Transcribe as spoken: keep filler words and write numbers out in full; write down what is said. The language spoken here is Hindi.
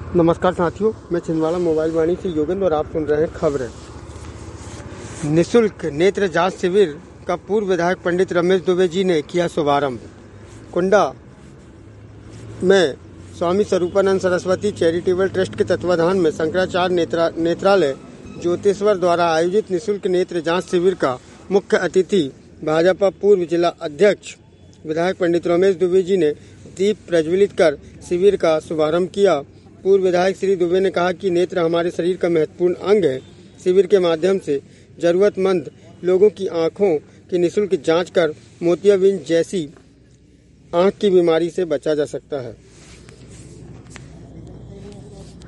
नमस्कार साथियों, मैं छिंदवाड़ा मोबाइल वाणी से योगेंद्र और आप सुन रहे हैं खबरें। निःशुल्क नेत्र जांच शिविर का पूर्व विधायक पंडित रमेश दुबे जी ने किया शुभारंभ। कुंडा में स्वामी स्वरूपानंद सरस्वती चैरिटेबल ट्रस्ट के तत्वाधान में शंकराचार्य नेत्रा, नेत्रालय ज्योतिश्वर द्वारा आयोजित निःशुल्क नेत्र जांच शिविर का मुख्य अतिथि भाजपा पूर्व जिला अध्यक्ष विधायक पंडित रमेश दुबे जी ने दीप प्रज्वलित कर शिविर का शुभारंभ किया। पूर्व विधायक श्री दुबे ने कहा कि नेत्र हमारे शरीर का महत्वपूर्ण अंग है। शिविर के माध्यम से जरूरतमंद लोगों की आंखों की निःशुल्क जांच कर मोतियाबिंद जैसी आंख की बीमारी से बचा जा सकता है।